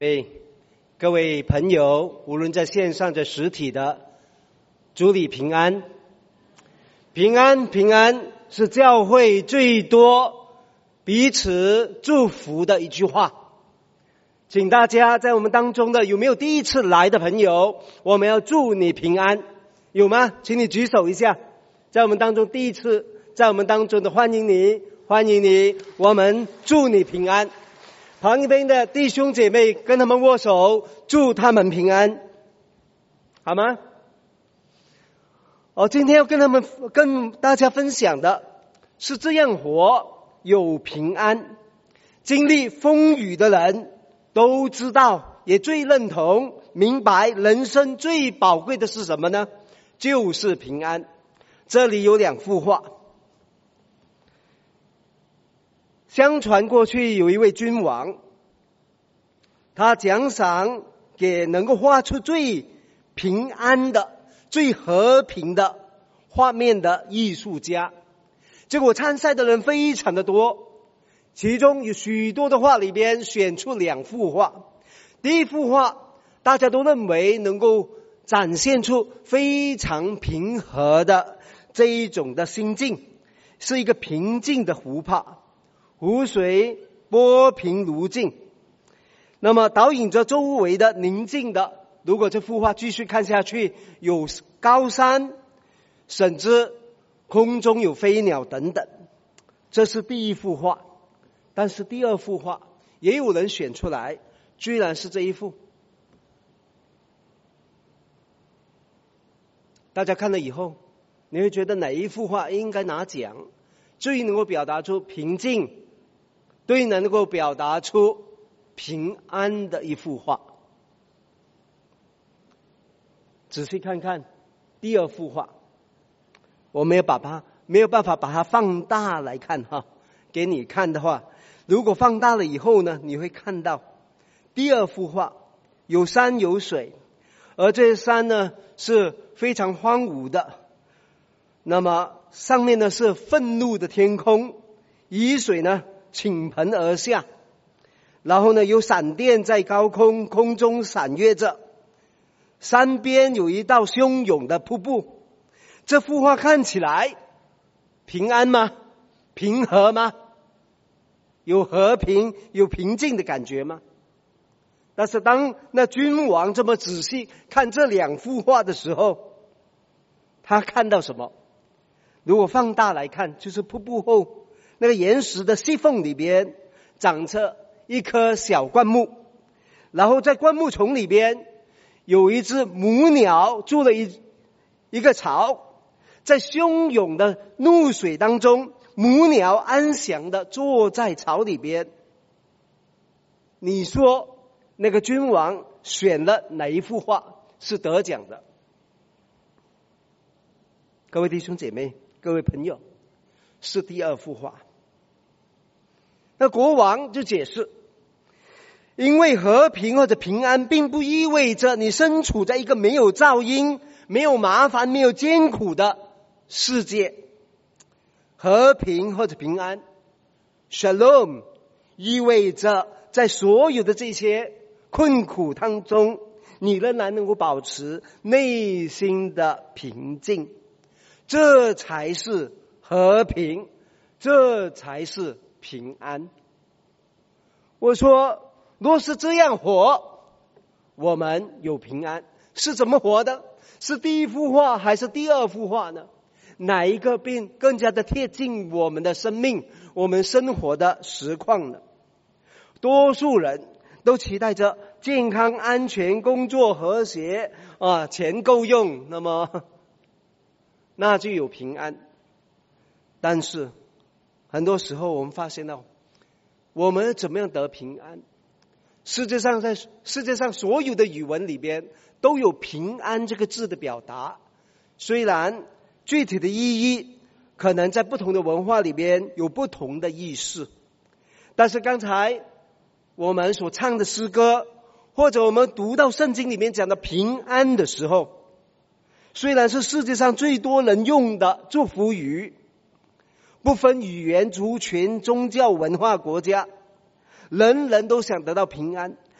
各位朋友，无论在线上在实体的，主你平安。平安平安是教会最多彼此祝福的一句话。请大家在我们当中的有没有第一次来的朋友，我们要祝你平安，有吗？请你举手一下。在我们当中第一次在我们当中的，欢迎你，欢迎你，我们祝你平安。旁一边的弟兄姐妹跟他们握手，祝他们平安，好吗？今天要跟大家分享的是这样活有平安。经历风雨的人都知道，也最认同明白人生最宝贵的是什么呢？就是平安。这里有两幅画。相传过去有一位君王，他奖赏给能够画出最平安的最和平的画面的艺术家。结果参赛的人非常的多，其中有许多的画里边选出两幅画。第一幅画大家都认为能够展现出非常平和的这一种的心境，是一个平静的湖泊，湖水波平如镜，那么导引着周围的宁静的。如果这幅画继续看下去，有高山，甚至空中有飞鸟等等。这是第一幅画。但是第二幅画也有人选出来，居然是这一幅。大家看了以后，你会觉得哪一幅画应该拿奖？最能够表达出平静，最能够表达出平安的一幅画。仔细看看第二幅画，我没有办法把它放大来看哈。给你看的话，如果放大了以后呢，你会看到第二幅画有山有水，而这些山呢是非常荒芜的，那么上面呢是愤怒的天空，雨水呢倾盆而下，然后呢有闪电在高空中闪跃着，山边有一道汹涌的瀑布。这幅画看起来平安吗？平和吗？有和平有平静的感觉吗？但是当那君王这么仔细看这两幅画的时候，他看到什么？如果放大来看，就是瀑布后那个岩石的隙缝里边长着一棵小灌木，然后在灌木丛里边有一只母鸟筑了一个巢，在汹涌的怒水当中，母鸟安详地坐在巢里边。你说那个君王选了哪一幅画是得奖的？各位弟兄姐妹，各位朋友，是第二幅画。那国王就解释，因为和平或者平安并不意味着你身处在一个没有噪音、没有麻烦、没有艰苦的世界。和平或者平安 Shalom 意味着在所有的这些困苦当中，你仍然能够保持内心的平静，这才是和平，这才是平安。我说若是这样活，我们有平安。是怎么活的？是第一幅画还是第二幅画呢？哪一个并更加的贴近我们的生命，我们生活的实况呢？多数人都期待着健康安全、工作和谐钱够用，那就有平安。但是很多时候我们发现到，我们怎么样得平安？在世界上所有的语文里边都有平安这个字的表达，虽然具体的意义可能在不同的文化里边有不同的意思，但是刚才我们所唱的诗歌，或者我们读到圣经里面讲的平安的时候，虽然是世界上最多人用的祝福语，不分语言、族群、宗教、文化、国家，人人都想得到平安。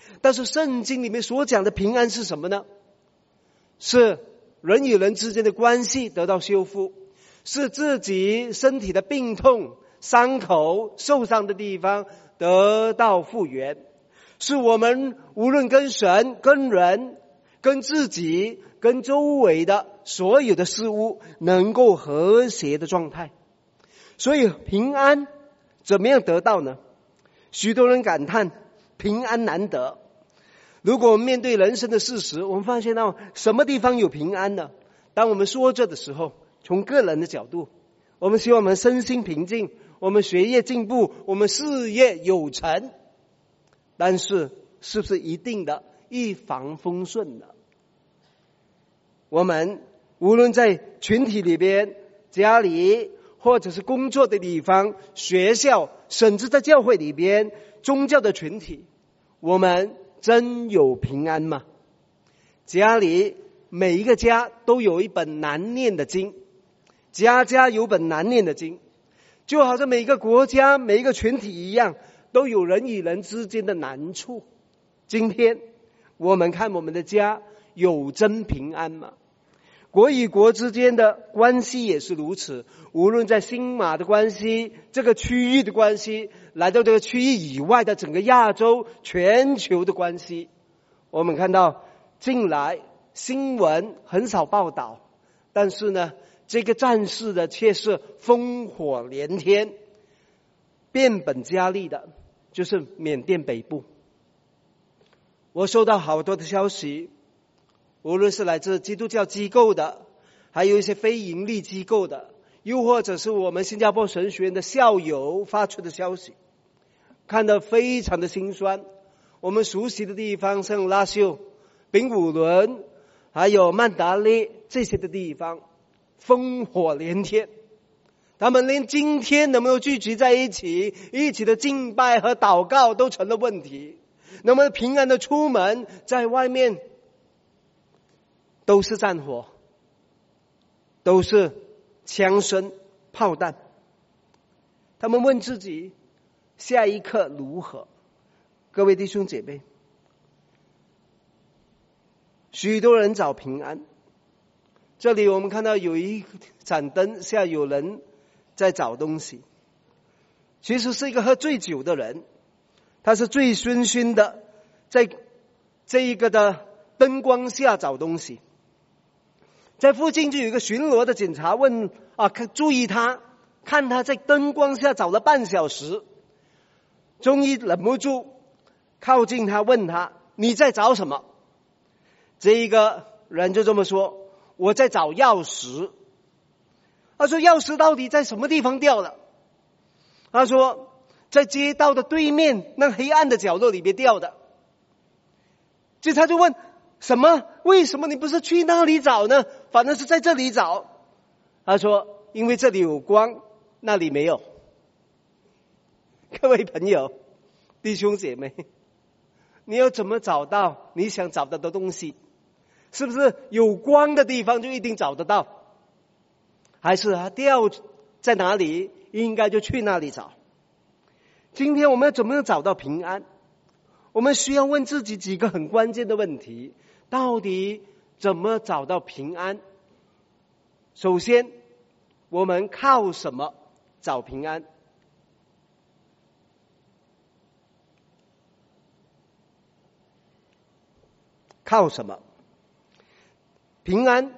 但是圣经里面所讲的平安是什么呢？是人与人之间的关系得到修复，是自己身体的病痛、伤口、受伤的地方得到复原，是我们无论跟神、跟人、跟自己、跟周围的所有的事物能够和谐的状态。所以平安怎么样得到呢？许多人感叹平安难得。如果我们面对人生的事实，我们发现到什么地方有平安呢？当我们说这的时候，从个人的角度，我们希望我们身心平静，我们学业进步，我们事业有成。但是是不是一定的一帆风顺的？我们无论在群体里边、家里，或者是工作的地方、学校，甚至在教会里边、宗教的群体，我们真有平安吗？家里每一个家都有一本难念的经，家家有本难念的经，就好像每一个国家、每一个群体一样，都有人与人之间的难处。今天我们看我们的家有真平安吗？国与国之间的关系也是如此，无论在新马的关系、这个区域的关系，来到这个区域以外的整个亚洲、全球的关系，我们看到近来新闻很少报道，但是呢，这个战事的却是烽火连天，变本加厉的，就是缅甸北部。我收到好多的消息，无论是来自基督教机构的，还有一些非盈利机构的，又或者是我们新加坡神学院的校友发出的消息，看得非常的心酸。我们熟悉的地方，像拉秀、丙午伦，还有曼达勒这些的地方，烽火连天，他们连今天能不能聚集在一起，一起的敬拜和祷告都成了问题。能不能平安的出门，在外面都是战火，都是枪声炮弹。他们问自己下一刻如何？各位弟兄姐妹，许多人找平安。这里我们看到有一盏灯下有人在找东西，其实是一个喝醉酒的人，他是醉醺醺的在这一个的灯光下找东西。在附近就有一个巡逻的警察问注意他，看他在灯光下找了半小时，终于忍不住靠近他，问他你在找什么？这一个人就这么说，我在找钥匙。他说钥匙到底在什么地方掉了？他说在街道的对面那黑暗的角落里面掉的。警察就问什么？为什么你不是去那里找呢？反正是在这里找。他说因为这里有光，那里没有。各位朋友、弟兄姐妹，你要怎么找到你想找到的东西？是不是有光的地方就一定找得到？还是它掉在哪里，应该就去那里找？今天我们要怎么样找到平安？我们需要问自己几个很关键的问题：到底怎么找到平安？首先，我们靠什么找平安？靠什么？平安，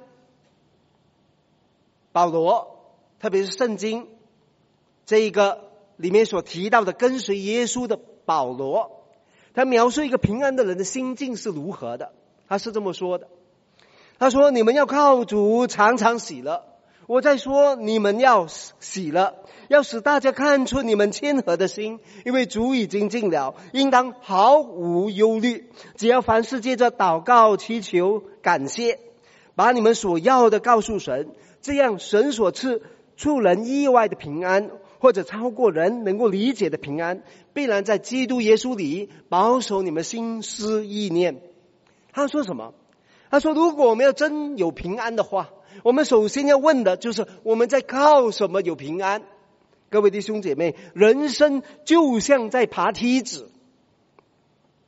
保罗，特别是圣经这一个里面所提到的跟随耶稣的保罗，他描述一个平安的人的心境是如何的。他是这么说的，他说你们要靠主常常喜乐。我在说你们要喜乐，要使大家看出你们谦和的心，因为主已经近了，应当毫无忧虑，只要凡事借着祷告、祈求、感谢，把你们所要的告诉神，这样神所赐出人意外的平安，或者超过人能够理解的平安，必然在基督耶稣里保守你们心思意念。他说什么？他说如果我们要真有平安的话，我们首先要问的就是我们在靠什么有平安。各位弟兄姐妹，人生就像在爬梯子，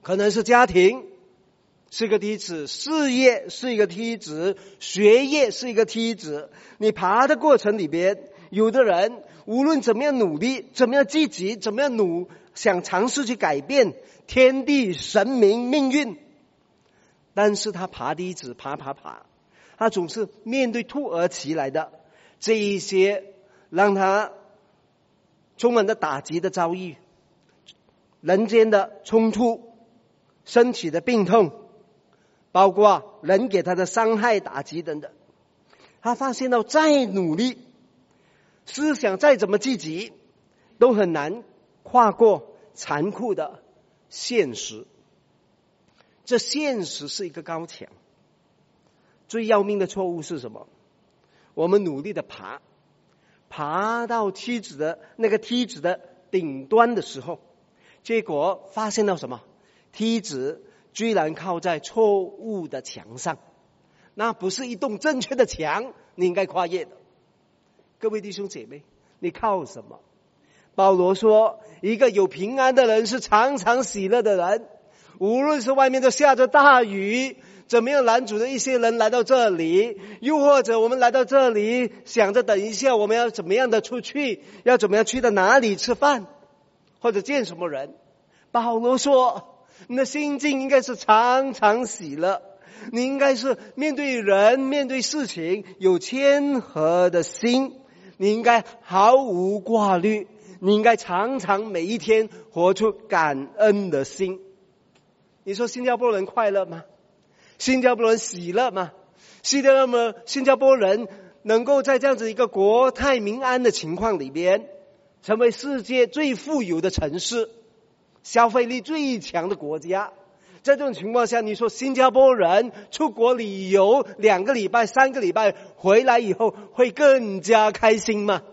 可能是家庭是一个梯子，事业是一个梯子，学业是一个梯子。你爬的过程里边，有的人无论怎么样努力，怎么样积极，怎么样想尝试去改变天地神明命运，但是他爬梯子爬，他总是面对突如其来的这一些让他充满着打击的遭遇，人间的冲突，身体的病痛，包括人给他的伤害打击等等。他发现到再努力，思想再怎么积极，都很难跨过残酷的现实。这现实是一个高墙。最要命的错误是什么？我们努力的爬到梯子的顶端的时候，结果发现到什么？梯子居然靠在错误的墙上，那不是一栋正确的墙，你应该跨越的。各位弟兄姐妹，你靠什么？保罗说，一个有平安的人是常常喜乐的人，无论是外面都下着大雨，怎么样拦阻的一些人来到这里，又或者我们来到这里想着等一下我们要怎么样的出去，要怎么样去到哪里吃饭，或者见什么人。保罗说，你的心境应该是常常喜乐，你应该是面对人面对事情有谦和的心，你应该毫无挂虑，你应该常常每一天活出感恩的心。你说新加坡人快乐吗？新加坡人喜乐吗？新加坡人能够在这样子一个国泰民安的情况里边，成为世界最富有的城市，消费力最强的国家，在这种情况下，你说新加坡人出国旅游2个礼拜3个礼拜回来以后会更加开心吗？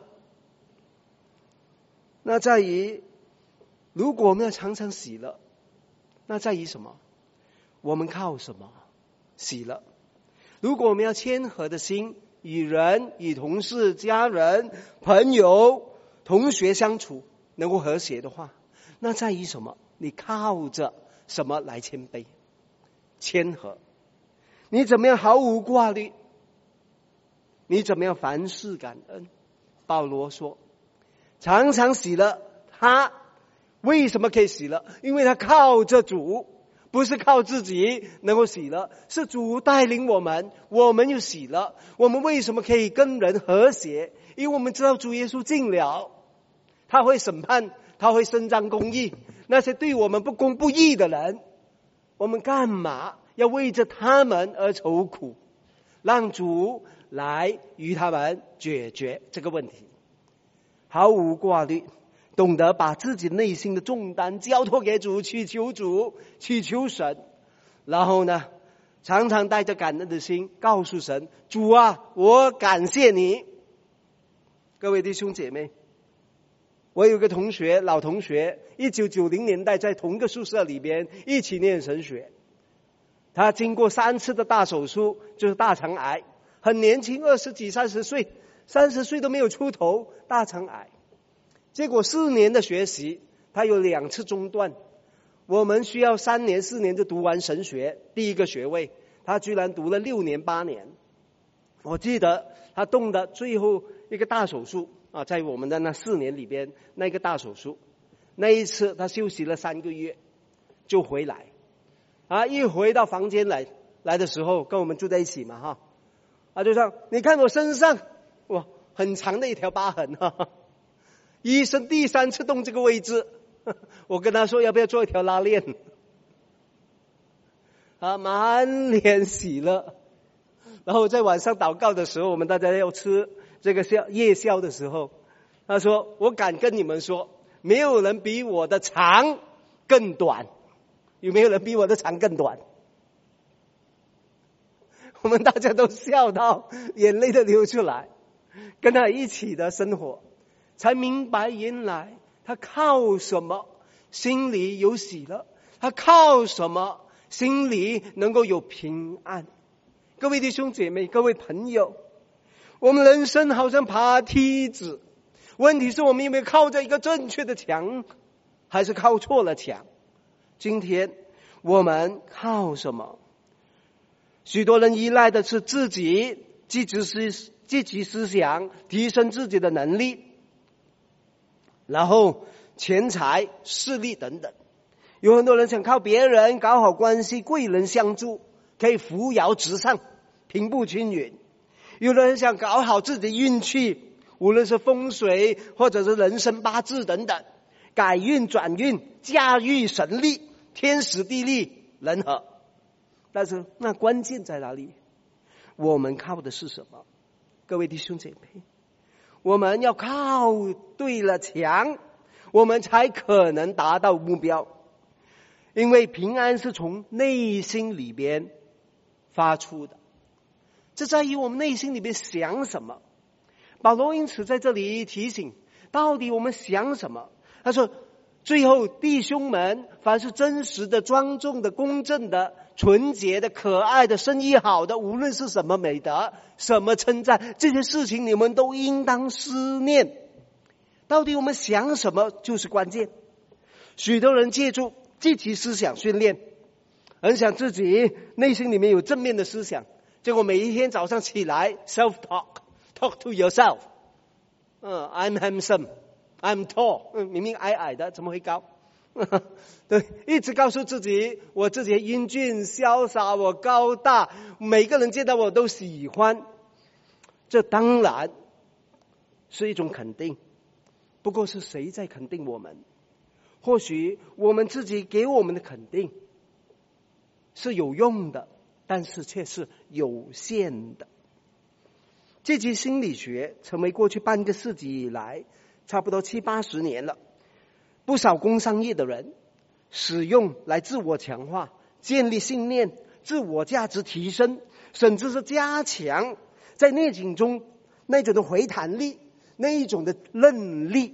那在于，如果我们要常常喜乐，那在于什么？我们靠什么喜乐？如果我们要谦和的心，与人、与同事、家人、朋友、同学相处能够和谐的话，那在于什么？你靠着什么来谦卑谦和？你怎么样毫无挂虑？你怎么样凡事感恩？保罗说，常常喜乐。他为什么可以喜乐？因为他靠着主，不是靠自己能够喜乐，是主带领我们，我们就喜乐。我们为什么可以跟人和谐？因为我们知道主耶稣进了，他会审判，他会伸张公义，那些对我们不公不义的人，我们干嘛要为着他们而愁苦？让主来与他们解决这个问题，毫无挂虑，懂得把自己内心的重担交托给主，祈求主，祈求神，然后呢，常常带着感恩的心告诉神，主啊，我感谢你。各位弟兄姐妹，我有个同学，老同学，1990年代在同个宿舍里边一起念神学，他经过3次的大手术，就是大肠癌，很年轻，20几30岁，30岁都没有出头，大肠癌。结果4年的学习，他有2次中断。我们需要3年4年就读完神学第1个学位，他居然读了6年8年。我记得他动的最后一个大手术啊，在我们的那4年里边，那个大手术，那一次他休息了3个月就回来啊，一回到房间来的时候，跟我们住在一起嘛哈，啊就说你看我身上哇很长的一条疤痕哈，医生第3次动这个位置，我跟他说要不要做一条拉链啊，满脸喜乐。然后在晚上祷告的时候，我们大家要吃这个夜宵的时候，他说我敢跟你们说，没有人比我的长更短。有没有人比我的长更短？我们大家都笑到眼泪都流出来，跟他一起的生活，才明白原来他靠什么心里有喜乐，他靠什么心里能够有平安。各位弟兄姐妹，各位朋友，我们人生好像爬梯子，问题是我们有没有靠着一个正确的墙，还是靠错了墙？今天我们靠什么？许多人依赖的是自己积极思想，提升自己的能力，然后钱财、势力等等。有很多人想靠别人搞好关系，贵人相助，可以扶摇直上，平步青云。有的人想搞好自己的运气，无论是风水或者是人生八字等等，改运转运，驾驭神力，天时地利人和。但是那关键在哪里？我们靠的是什么？各位弟兄姐妹，我们要靠对了墙，我们才可能达到目标。因为平安是从内心里边发出的，这在于我们内心里边想什么。保罗因此在这里提醒，到底我们想什么？他说，最后弟兄们，凡是真实的、庄重的、公正的、纯洁的、可爱的、生意好的，无论是什么美德、什么称赞，这些事情你们都应当思念。到底我们想什么就是关键。许多人借助积极思想训练，很想自己内心里面有正面的思想，结果每一天早上起来 self talk to yourself， I'm handsome, I'm tall， 明明矮矮的怎么会高？对，一直告诉自己我自己英俊潇洒，我高大，每个人见到我都喜欢。这当然是一种肯定，不过是谁在肯定我们？或许我们自己给我们的肯定是有用的，但是却是有限的。积极心理学成为过去半个世纪以来差不多70-80年了，不少工商业的人使用来自我强化、建立信念、自我价值提升，甚至是加强在内景中那种的回弹力，那一种的韧力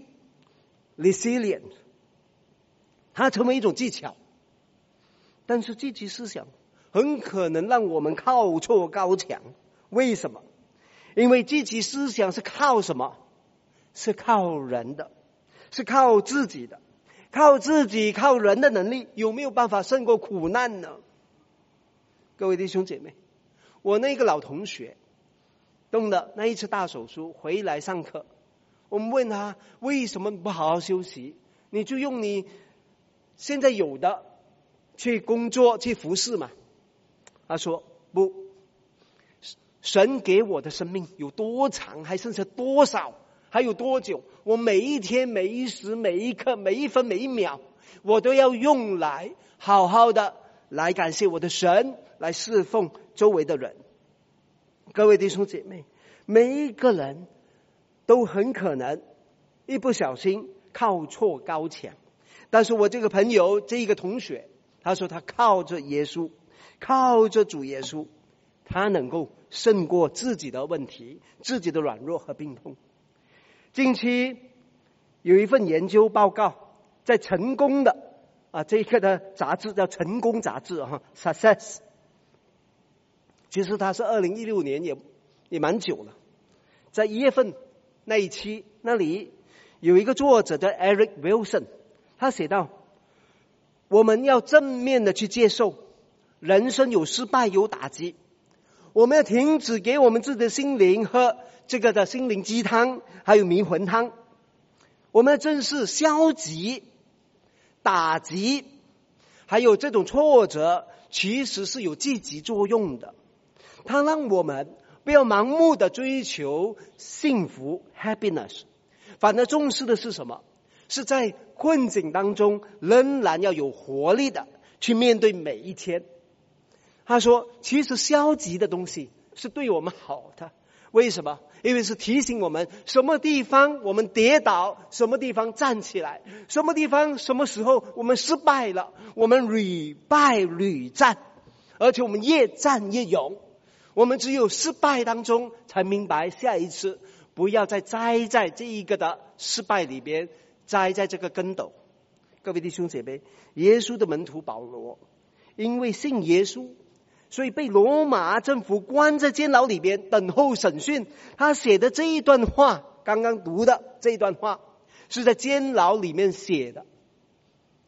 resilient， 它成为一种技巧。但是积极思想很可能让我们靠错高墙。为什么？因为积极思想是靠什么？是靠人的，是靠自己的，靠自己，靠人的能力，有没有办法胜过苦难呢？各位弟兄姐妹，我那个老同学动了那一次大手术回来上课，我们问他为什么不好好休息，你就用你现在有的去工作去服侍嘛？他说不，神给我的生命有多长，还剩下多少，还有多久，我每一天每一时每一刻每一分每一秒，我都要用来好好的来感谢我的神，来侍奉周围的人。各位弟兄姐妹，每一个人都很可能一不小心靠错高墙。但是我这个朋友，这一个同学，他说他靠着耶稣，靠着主耶稣，他能够胜过自己的问题、自己的软弱和病痛。近期有一份研究报告，在成功的这个的杂志叫《成功杂志》Success， 其实它是2016年也蛮久了。在1月份那一期，那里有一个作者叫 Eric Wilson， 他写道，我们要正面的去接受人生有失败有打击，我们要停止给我们自己的心灵喝这个的心灵鸡汤还有迷魂汤，我们要正视消极打击还有这种挫折其实是有积极作用的，它让我们不要盲目的追求幸福 happiness， 反而重视的是什么？是在困境当中仍然要有活力的去面对每一天。他说其实消极的东西是对我们好的，为什么？因为是提醒我们什么地方我们跌倒，什么地方站起来，什么地方什么时候我们失败了，我们屡败屡战，而且我们越战越勇。我们只有失败当中才明白下一次不要再栽在这一个的失败里边，栽在这个跟斗。各位弟兄姐妹，耶稣的门徒保罗因为信耶稣，所以被罗马政府关在监牢里边等候审讯。他写的这一段话，刚刚读的这一段话是在监牢里面写的。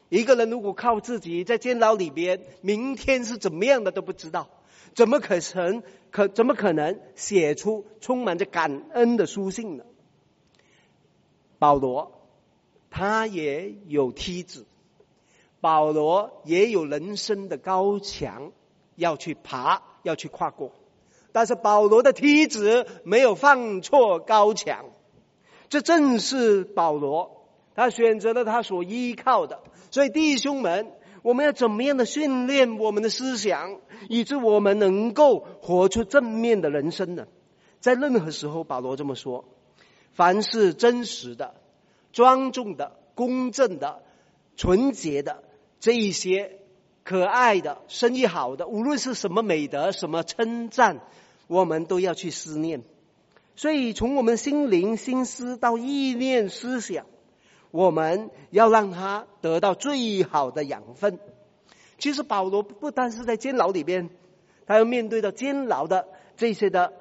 一个人如果靠自己在监牢里边，明天是怎么样的都不知道，怎么可能写出充满着感恩的书信呢？保罗他也有梯子，保罗也有人生的高墙要去爬，要去跨过，但是保罗的梯子没有放错高墙。这正是保罗他选择了他所依靠的。所以弟兄们，我们要怎么样的训练我们的思想，以致我们能够活出正面的人生呢？在任何时候保罗这么说，凡是真实的、庄重的、公正的、纯洁的，这一些可爱的、生意好的，无论是什么美德、什么称赞，我们都要去思念。所以从我们心灵、心思到意念、思想，我们要让他得到最好的养分。其实保罗不单是在监牢里边，他要面对到监牢的这些的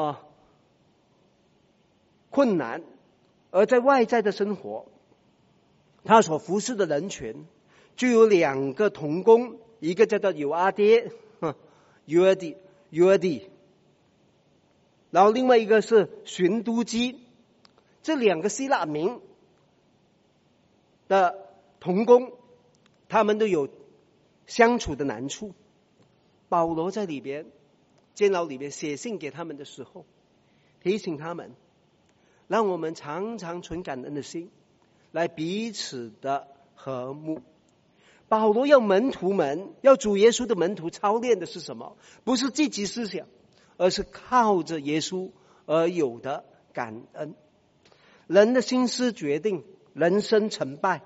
困难，而在外在的生活，他所服侍的人群就有2个同工，一个叫做友阿爹约尔底，然后另外一个是寻都基。这2个希腊名的同工，他们都有相处的难处。保罗在里边监牢里边写信给他们的时候，提醒他们，让我们常常存感恩的心，来彼此的和睦。保罗要门徒们，要主耶稣的门徒操练的是什么？不是积极思想，而是靠着耶稣而有的感恩。人的心思决定人生成败，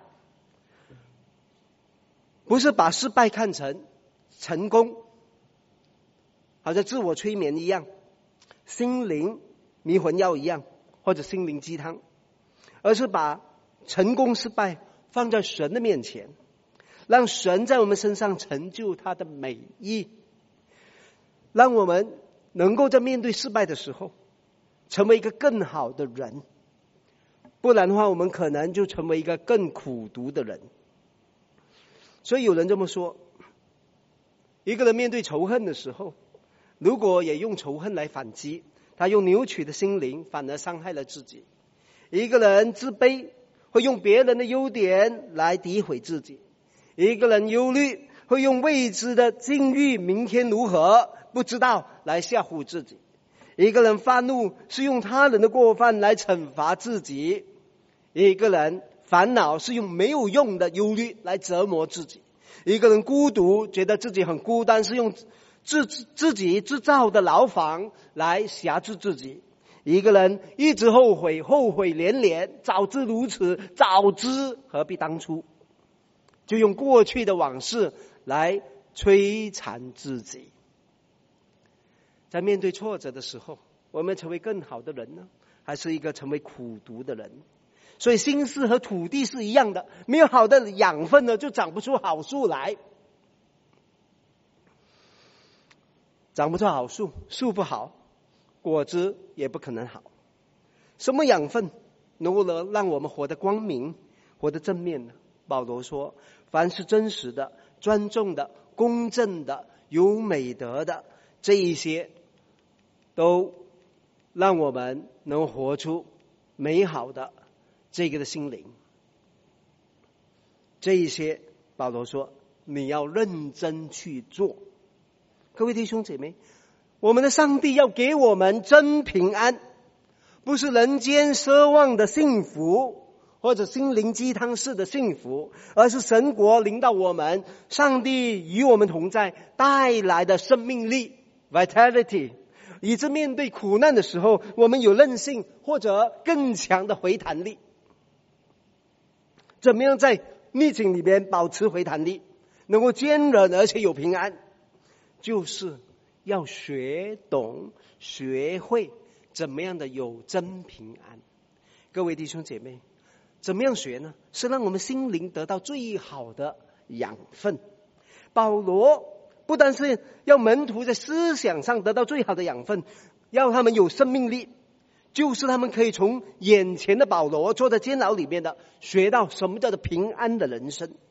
不是把失败看成成功，好像自我催眠一样，心灵迷魂药一样，或者心灵鸡汤，而是把成功失败放在神的面前，让神在我们身上成就他的美意，让我们能够在面对失败的时候成为一个更好的人。不然的话，我们可能就成为一个更苦毒的人。所以有人这么说，一个人面对仇恨的时候，如果也用仇恨来反击，他用扭曲的心灵反而伤害了自己。一个人自卑，会用别人的优点来诋毁自己。一个人忧虑，会用未知的境遇明天如何不知道来吓唬自己。一个人发怒，是用他人的过犯来惩罚自己。一个人烦恼，是用没有用的忧虑来折磨自己。一个人孤独，觉得自己很孤单，是用自己制造的牢房来辖制自己。一个人一直后悔连连，早知如此，早知何必当初，就用过去的往事来摧残自己。在面对挫折的时候，我们成为更好的人呢，还是一个成为苦毒的人？所以心思和土地是一样的，没有好的养分呢，就长不出好树来。长不出好树，树不好，果子也不可能好。什么养分能够让我们活得光明，活得正面呢？保罗说，凡是真实的、庄重的、公正的、有美德的，这一些都让我们能活出美好的这个的心灵。这一些保罗说你要认真去做。各位弟兄姐妹，我们的上帝要给我们真平安，不是人间奢望的幸福，或者心灵鸡汤式的幸福，而是神国临到我们，上帝与我们同在带来的生命力 vitality， 以致面对苦难的时候，我们有韧性或者更强的回弹力。怎么样在逆境里边保持回弹力，能够坚韧而且有平安，就是要学懂学会怎么样的有真平安。各位弟兄姐妹，怎么样学呢？是让我们心灵得到最好的养分。保罗不单是要门徒在思想上得到最好的养分，要他们有生命力，就是他们可以从眼前的保罗坐在监牢里面的学到什么叫做平安的人生。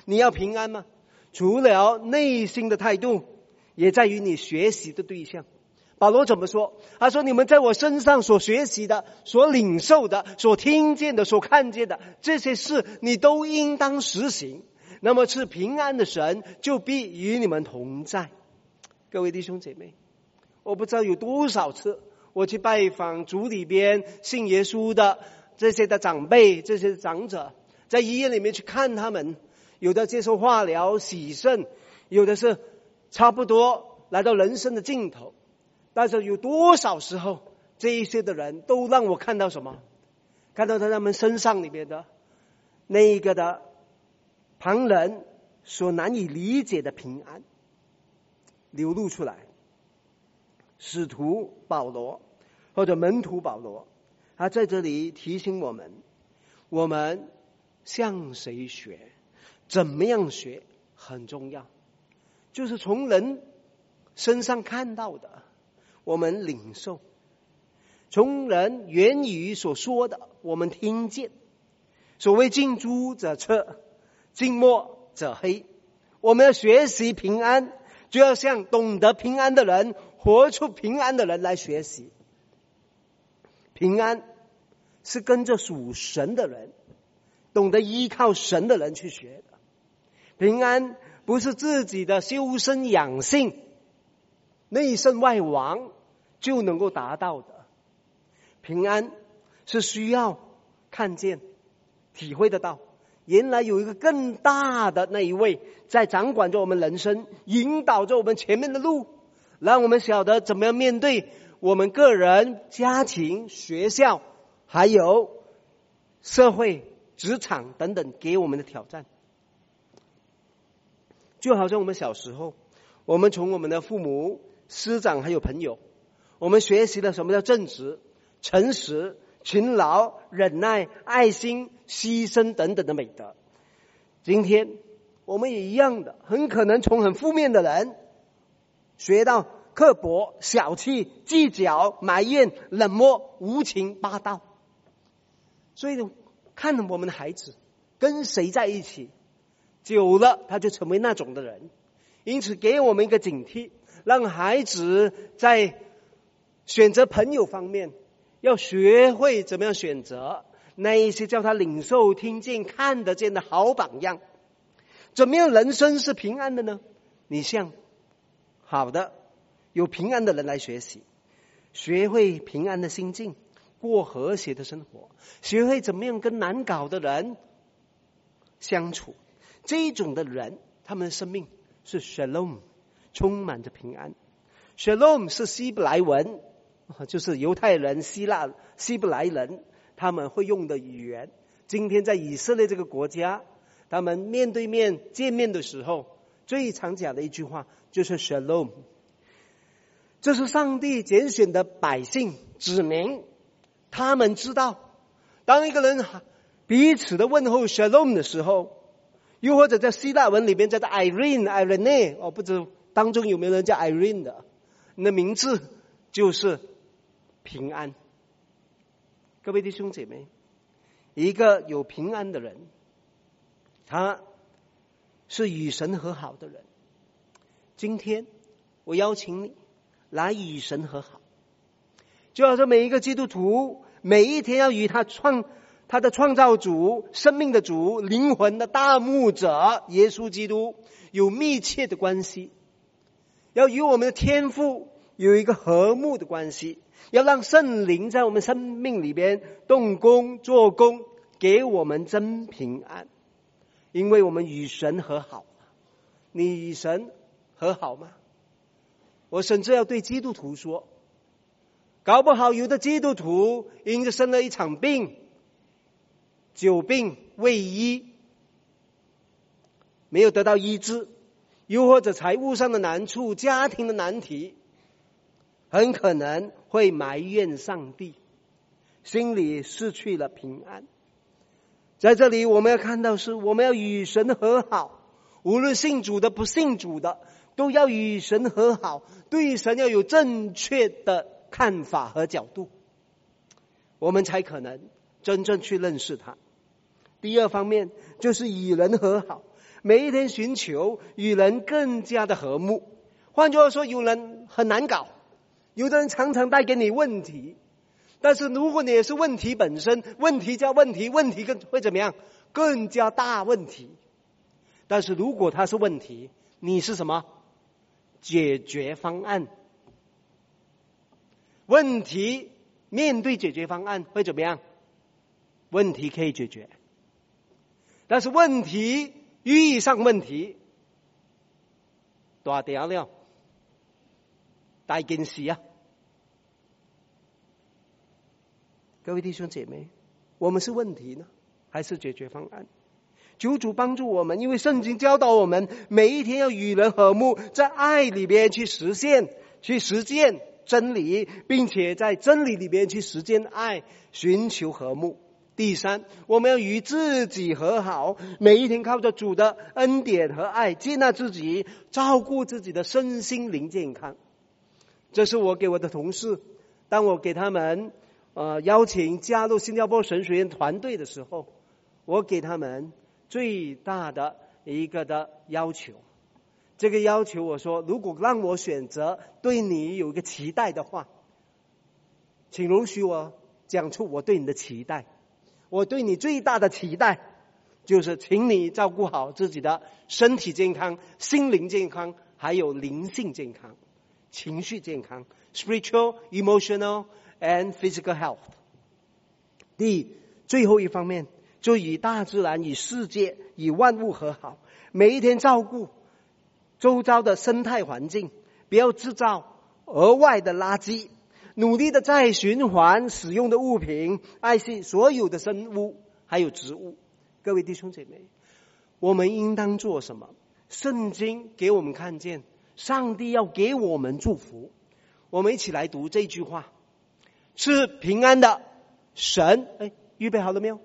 你要平安吗？除了内心的态度，也在于你学习的对象。保罗怎么说？他说，你们在我身上所学习的、所领受的、所听见的、所看见的，这些事你都应当实行，那么是平安的神就必与你们同在。各位弟兄姐妹，我不知道有多少次我去拜访族里边信耶稣的这些的长辈、这些长者，在医院里面去看他们，有的接受化疗洗肾，有的是差不多来到人生的尽头。但是有多少时候，这一些的人都让我看到什么？看到他们身上里面的那一个的旁人所难以理解的平安流露出来。使徒保罗或者门徒保罗，他在这里提醒我们，我们向谁学，怎么样学很重要，就是从人身上看到的我们领受，从人言语所说的我们听见。所谓近朱者赤，近墨者黑。我们要学习平安，就要向懂得平安的人、活出平安的人来学习。平安是跟着属神的人、懂得依靠神的人去学的。平安不是自己的修身养性、内圣外王就能够达到的。平安是需要看见、体会得到，原来有一个更大的那一位在掌管着我们人生，引导着我们前面的路，让我们晓得怎么样面对我们个人、家庭、学校，还有社会、职场等等给我们的挑战。就好像我们小时候，我们从我们的父母、师长还有朋友，我们学习了什么叫正直、诚实、勤劳、忍耐、爱心、牺牲等等的美德。今天我们也一样的，很可能从很负面的人学到刻薄、小气、计较、埋怨、冷漠、无情、霸道。所以看我们的孩子跟谁在一起，久了他就成为那种的人。因此给我们一个警惕，让孩子在选择朋友方面要学会怎么样选择那一些叫他领受、听见、看得见的好榜样。怎么样人生是平安的呢？你向好的有平安的人来学习，学会平安的心境，过和谐的生活，学会怎么样跟难搞的人相处。这一种的人，他们的生命是 shalom， 充满着平安。shalom 是希伯来文，就是犹太人、希伯来人他们会用的语言。今天在以色列这个国家，他们面对面见面的时候，最常讲的一句话就是 shalom。 这是上帝拣选的百姓子民，他们知道当一个人彼此的问候 shalom 的时候，又或者在希腊文里面叫做 Irene， 我不知道当中有没有人叫 Irene 的，你的名字就是平安。各位弟兄姐妹，一个有平安的人，他是与神和好的人。今天我邀请你来与神和好，就好像每一个基督徒每一天要与他的创造主、生命的主、灵魂的大牧者耶稣基督有密切的关系，要与我们的天父有一个和睦的关系，要让圣灵在我们生命里边动工做工，给我们真平安。因为我们与神和好。你与神和好吗？我甚至要对基督徒说，搞不好有的基督徒因着生了一场病，久病未医，没有得到医治，又或者财务上的难处、家庭的难题，很可能会埋怨上帝，心里失去了平安。在这里我们要看到是，我们要与神和好，无论信主的不信主的，都要与神和好，对神要有正确的看法和角度，我们才可能真正去认识他。第二方面就是与人和好， 每一天寻求与人更加的和睦。换句话说，有人很难搞，有的人常常带给你问题，但是如果你也是问题本身，问题加问题，问题会怎么样？更加大问题。但是如果它是问题，你是什么？解决方案。问题面对解决方案会怎么样？问题可以解决。但是问题遇上问题，大条了，大件事啊！各位弟兄姐妹，我们是问题呢，还是解决方案？求主帮助我们，因为圣经教导我们，每一天要与人和睦，在爱里边去实践真理，并且在真理里边去实践爱，寻求和睦。第三，我们要与自己和好，每一天靠着主的恩典和爱，接纳自己，照顾自己的身心灵健康。这是我给我的同事，当我给他们邀请加入新加坡神学院团队的时候，我给他们最大的一个的要求。这个要求我说，如果让我选择对你有一个期待的话，请容许我讲出我对你的期待。我对你最大的期待就是请你照顾好自己的身体健康、心灵健康，还有灵性健康、情绪健康 spiritual, emotional and physical health。 最后一方面，就与大自然、与世界、与万物和好，每一天照顾周遭的生态环境，不要制造额外的垃圾，努力的再循环使用的物品，爱惜所有的生物还有植物。各位弟兄姐妹，我们应当做什么？圣经给我们看见上帝要给我们祝福。我们一起来读这句话：是平安的神，预备好了没有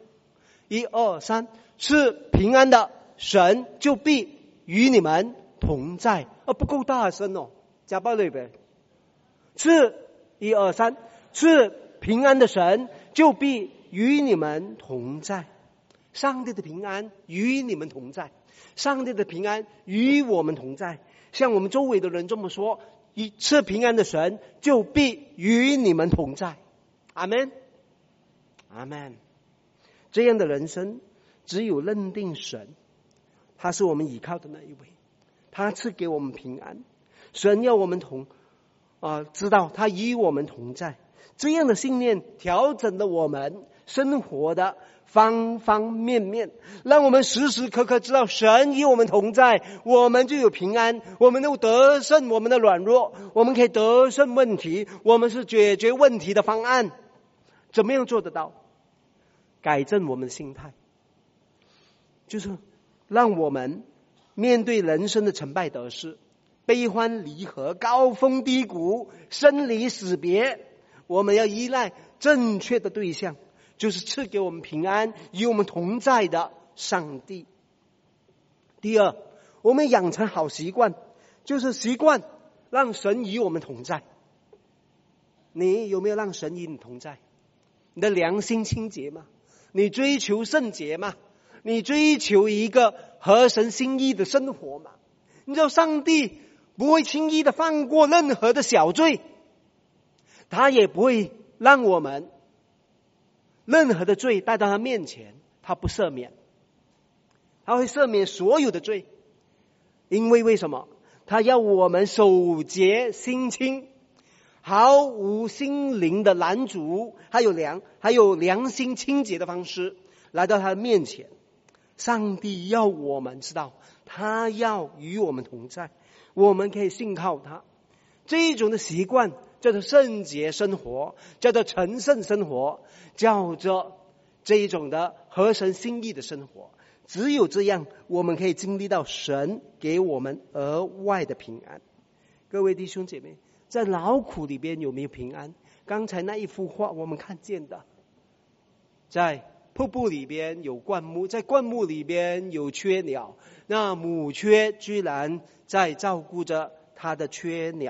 ？1、2、3，是平安的神就必与你们同在。不够大声哦，加把力呗。是1、2、3，是平安的神就必与你们同在。上帝的平安与你们同在，上帝的平安与我们同在。像我们周围的人这么说，是平安的神就必与你们同在。阿们，阿们。这样的人生，只有认定神，他是我们依靠的那一位，他赐给我们平安。神要我们知道他与我们同在。这样的信念调整了我们生活的方方面面，让我们时时刻刻知道神与我们同在，我们就有平安，我们能得胜我们的软弱，我们可以得胜问题，我们是解决问题的方案。怎么样做得到？改正我们的心态，就是让我们面对人生的成败得失、悲欢离合、高峰低谷、生离死别，我们要依赖正确的对象，就是赐给我们平安与我们同在的上帝。第二，我们养成好习惯，就是习惯让神与我们同在。你有没有让神与你同在？你的良心清洁吗？你追求圣洁吗？你追求一个合神心意的生活吗？你知道上帝不会轻易的放过任何的小罪，他也不会让我们任何的罪带到他面前，他不赦免，他会赦免所有的罪。因为什么？他要我们守节心清，毫无心灵的拦阻，还有良心清洁的方式来到他的面前。上帝要我们知道，他要与我们同在，我们可以信靠他。这一种的习惯叫做圣洁生活，叫做成圣生活，叫做这一种的合神心意的生活。只有这样，我们可以经历到神给我们额外的平安。各位弟兄姐妹，在劳苦里边有没有平安？刚才那一幅画我们看见的，在瀑布里边有灌木，在灌木里边有雀鸟，那母雀居然在照顾着它的雀鸟。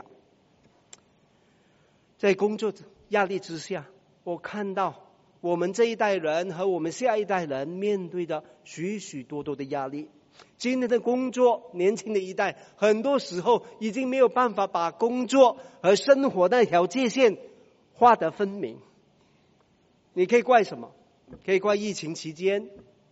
在工作压力之下，我看到我们这一代人和我们下一代人面对的许许多多的压力。 今天的工作，年轻的一代很多时候已经没有办法把工作和生活那条界限划得分明。你可以怪什么？可以怪疫情期间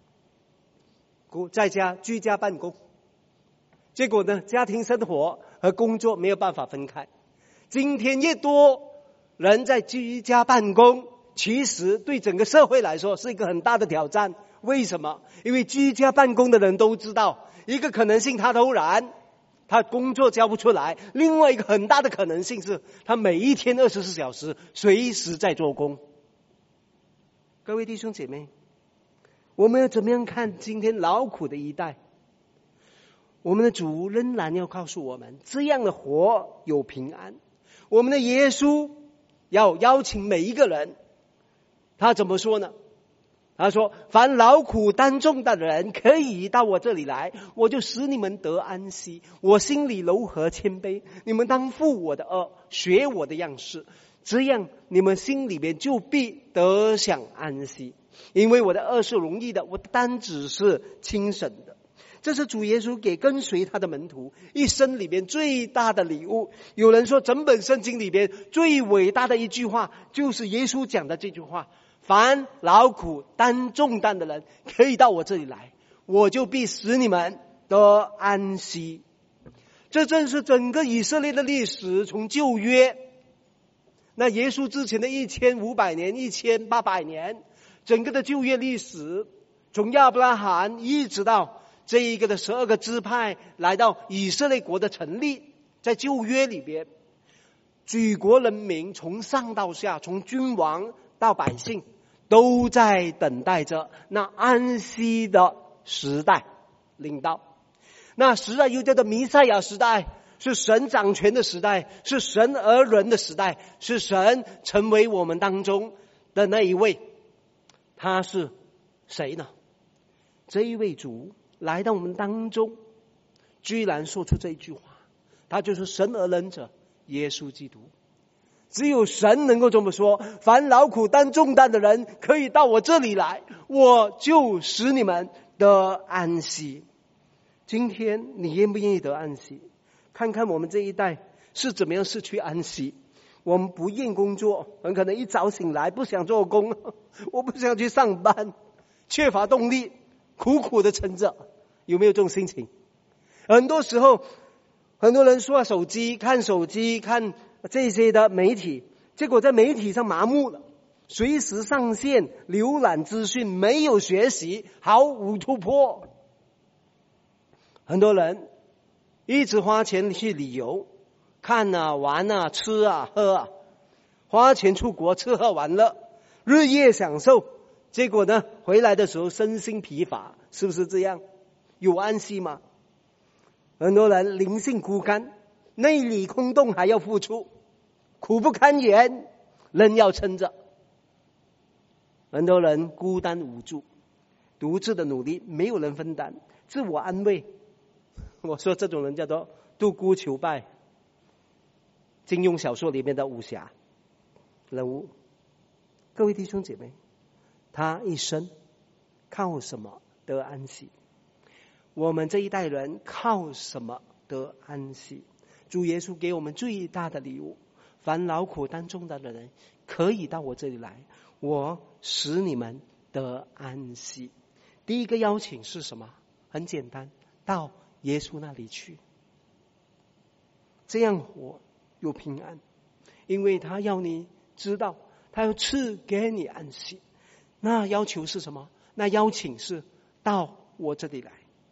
在家居家办公，结果呢，家庭生活和工作没有办法分开。今天越多人在居家办公，其实对整个社会来说是一个很大的挑战。为什么？因为居家办公的人都知道，一个可能性他偷懒，他工作交不出来；另外一个很大的可能性是他每一天24小时随时在做工。各位弟兄姐妹，我们要怎么样看今天劳苦的一代？我们的主仍然要告诉我们，这样的活有平安。我们的耶稣要邀请每一个人，他怎么说呢？他说：凡劳苦担重担的人，可以到我这里来，我就使你们得安息。我心里柔和谦卑，你们当负我的軛，学我的样式，这样你们心里面就必得享安息。因为我的軛是容易的，我的担子是轻省的。这是主耶稣给跟随他的门徒一生里面最大的礼物。有人说，整本圣经里边最伟大的一句话，就是耶稣讲的这句话：凡劳苦担重担的人，可以到我这里来，我就必使你们得安息。这正是整个以色列的历史，从旧约，那耶稣之前的1500年、1800年，整个的旧约历史，从亚伯拉罕一直到这一个的12个支派来到以色列国的成立，在旧约里边，举国人民从上到下，从君王到百姓，都在等待着那安息的时代临到。那时代又叫做弥赛亚时代，是神掌权的时代，是神而人的时代，是神成为我们当中的那一位。他是谁呢？这一位主来到我们当中，居然说出这一句话，他就是神而人者耶稣基督。只有神能够这么说：凡劳苦担重担的人，可以到我这里来，我就使你们得安息。今天你愿不愿意得安息？看看我们这一代是怎么样失去安息。我们不愿工作，很可能一早醒来不想做工，我不想去上班，缺乏动力，苦苦的撑着。有没有这种心情？很多时候很多人刷手机，看手机，看这些的媒体，结果在媒体上麻木了，随时上线浏览资讯，没有学习，毫无突破。很多人一直花钱去旅游，看啊玩啊吃啊喝啊，花钱出国吃喝玩乐，日夜享受，结果呢回来的时候身心疲乏，是不是这样？有安息吗？很多人灵性枯干，内里空洞，还要付出，苦不堪言，仍要撑着。很多人孤单无助，独自的努力，没有人分担，自我安慰。我说这种人叫做独孤求败，金庸小说里面的武侠人物。各位弟兄姐妹，他一生靠什么得安息？我们这一代人靠什么得安息？主耶稣给我们最大的礼物：凡劳苦担重担的人，可以到我这里来，我使你们得安息。第一个邀请是什么？很简单，到耶稣那里去，这样活有平安。因为他要你知道，他要赐给你安息。那要求是什么？那邀请是到我这里来。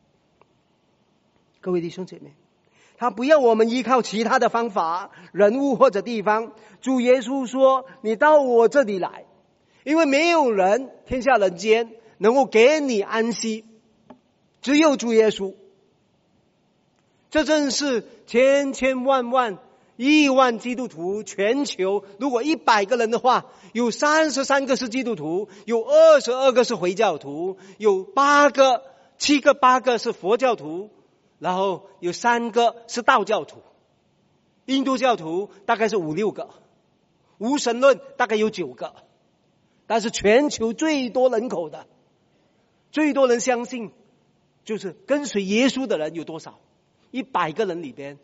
各位弟兄姐妹，他不要我们依靠其他的方法、人物或者地方。主耶稣说：你到我这里来，因为没有人天下人间能够给你安息，只有主耶稣。这正是千千万万亿万基督徒，全球如果100个人的话，有33个是基督徒，有22个是回教徒，有7个8个是佛教徒，然后有3个是道教徒，印度教徒大概是5、6个，无神论大概有9个。但是全球最多人口的，最多人相信就是跟随耶稣的人有多少？100个人里边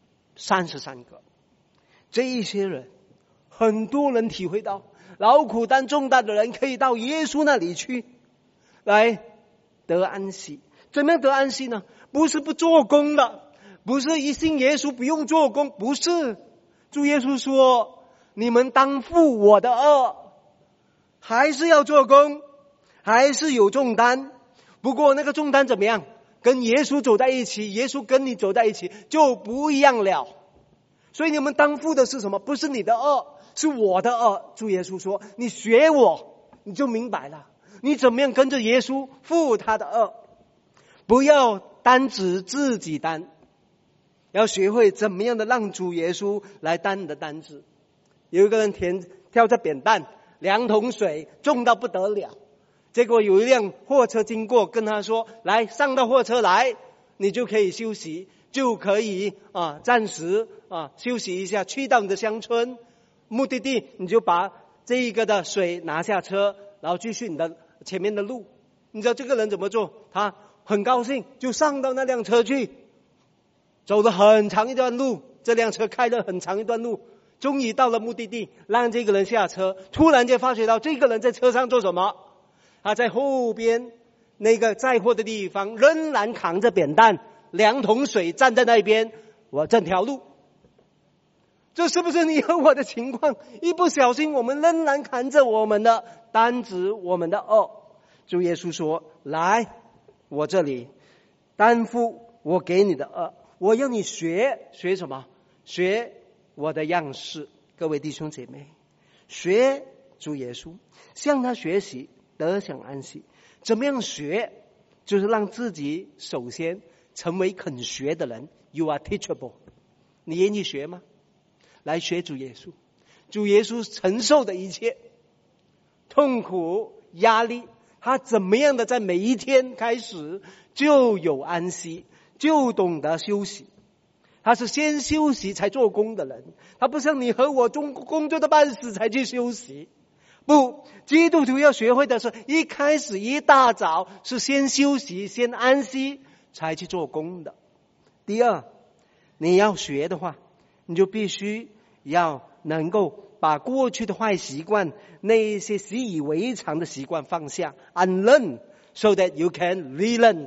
33个。这一些人，很多人体会到劳苦担重担的人可以到耶稣那里去，来得安息。怎么样得安息呢？不是不做工的，不是一信耶稣不用做工，不是。主耶稣说，你们当负我的軛，还是要做工，还是有重担。不过那个重担怎么样？跟耶稣走在一起，耶稣跟你走在一起就不一样了。所以你们当负的是什么？不是你的軛，是我的軛。主耶稣说，你学我，你就明白了，你怎么样跟着耶稣负他的軛。不要单指自己担，要学会怎么样的让主耶稣来担你的担子。有一个人挑着扁担，2桶水，重到不得了。结果有一辆货车经过，跟他说，来，上到货车来，你就可以休息，就可以暂时休息一下，去到你的乡村目的地，你就把这一个的水拿下车，然后继续你的前面的路。你知道这个人怎么做？他很高兴，就上到那辆车去，走了很长一段路，这辆车开了很长一段路，终于到了目的地，让这个人下车。突然间发觉到这个人在车上做什么？他在后边那个载货的地方仍然扛着扁担，2桶水站在那边，我这条路。这是不是你和我的情况？一不小心我们仍然扛着我们的担子，我们的軛。主耶稣说，来，我这里担负我给你的軛，我要你学什么？学我的样式。各位弟兄姐妹，学主耶稣，向他学习，得享安息。怎么样学？就是让自己首先成为肯学的人。 You are teachable。 你愿意学吗？来学主耶稣。主耶稣承受的一切痛苦压力，他怎么样的在每一天开始就有安息，就懂得休息。他是先休息才做工的人，他不像你和我工作的半死才去休息。不，基督徒要学会的是，一开始一大早是先休息，先安息才去做工的。第二，你要学的话，你就必须要能够把过去的坏习惯，那一些习以为常的习惯放下 unlearn so that you can relearn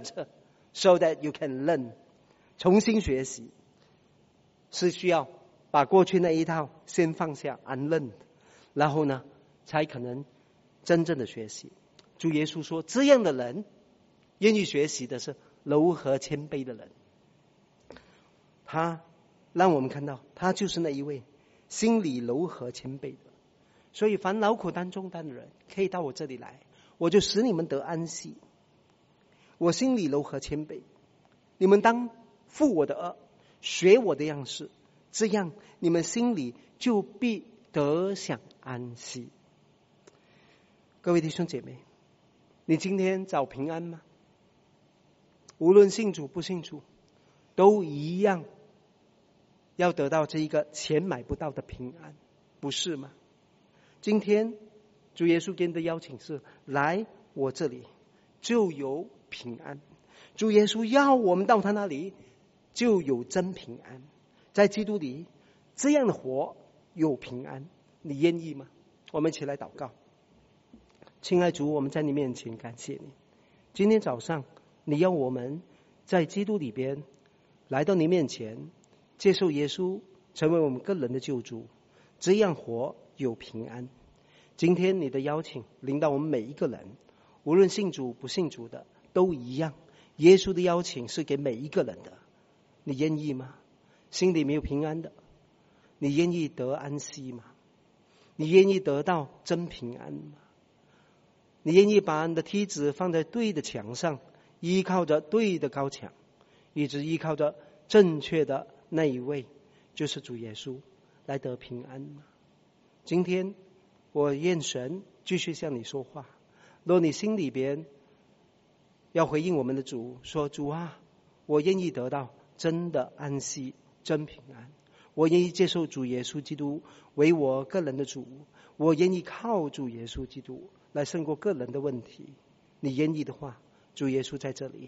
so that you can learn。 重新学习是需要把过去那一套先放下 unlearn， 然后呢才可能真正的学习。主耶稣说，这样的人愿意学习的是柔和谦卑的人。他让我们看到，他就是那一位心里柔和谦卑的。所以凡劳苦担重担的人可以到我这里来，我就使你们得安息。我心里柔和谦卑，你们当负我的軛，学我的样式，这样你们心里就必得享安息。各位弟兄姐妹，你今天找平安吗？无论信主不信主，都一样要得到这一个钱买不到的平安，不是吗？今天主耶稣给你的邀请是，来我这里就有平安。主耶稣要我们到他那里就有真平安，在基督里这样的活有平安，你愿意吗？我们一起来祷告。亲爱主，我们在你面前感谢你，今天早上你要我们在基督里边来到你面前，接受耶稣成为我们个人的救主，这样活有平安。今天你的邀请临到我们每一个人，无论信主不信主的都一样，耶稣的邀请是给每一个人的，你愿意吗？心里没有平安的，你愿意得安息吗？你愿意得到真平安吗？你愿意把你的梯子放在对的墙上，依靠着对的高墙，一直依靠着正确的那一位，就是主耶稣，来得平安吗？今天我愿神继续向你说话。若你心里边要回应我们的主，说，主啊，我愿意得到真的安息，真平安，我愿意接受主耶稣基督为我个人的主，我愿意靠主耶稣基督来胜过个人的问题。你愿意的话，主耶稣在这里，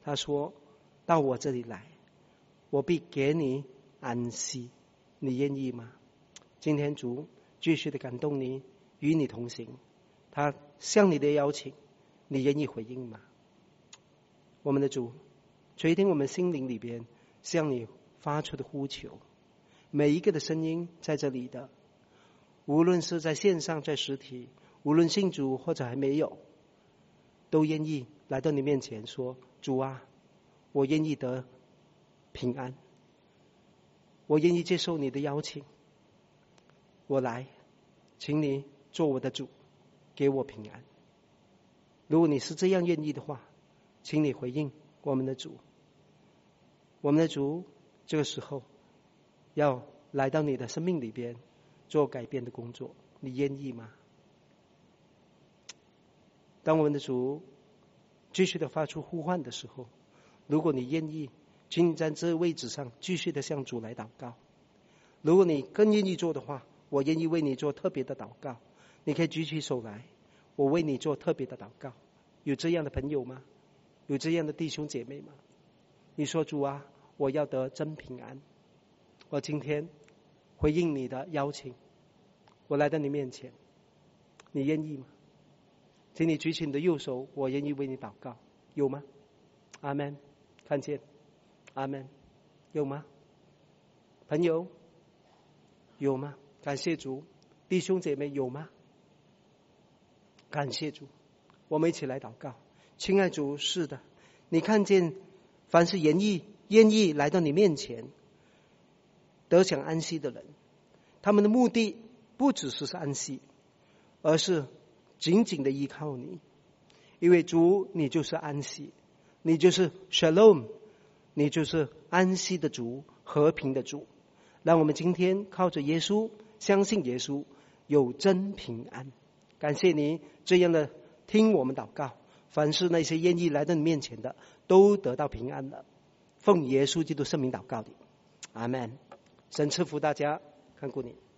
他说：“到我这里来，我必给你安息。”你愿意吗？今天主继续的感动你，与你同行。他向你的邀请，你愿意回应吗？我们的主，垂听我们心灵里边向你发出的呼求。每一个的声音在这里的，无论是在线上在实体，无论信主或者还没有，都愿意来到你面前说：主啊，我愿意得平安，我愿意接受你的邀请，我来，请你做我的主，给我平安。如果你是这样愿意的话，请你回应我们的主。我们的主这个时候要来到你的生命里边做改变的工作，你愿意吗？当我们的主继续的发出呼唤的时候，如果你愿意，请你在这个位置上继续的向主来祷告。如果你更愿意做的话，我愿意为你做特别的祷告。你可以举起手来，我为你做特别的祷告。有这样的朋友吗？有这样的弟兄姐妹吗？你说：主啊，我要得真平安。我今天回应你的邀请，我来到你面前，你愿意吗？请你举起你的右手，我愿意为你祷告。有吗？阿们。看见？阿们。有吗？朋友有吗？感谢主。弟兄姐妹有吗？感谢主。我们一起来祷告。亲爱主，是的，你看见凡是愿意来到你面前得享安息的人，他们的目的不只是安息，而是紧紧的依靠你。因为主，你就是安息，你就是 Shalom， 你就是安息的主，和平的主。让我们今天靠着耶稣，相信耶稣，有真平安。感谢你这样的听我们祷告，凡是那些愿意来到你面前的，都得到平安了。奉耶稣基督圣名祷告的，阿们。神赐福大家，看顾你。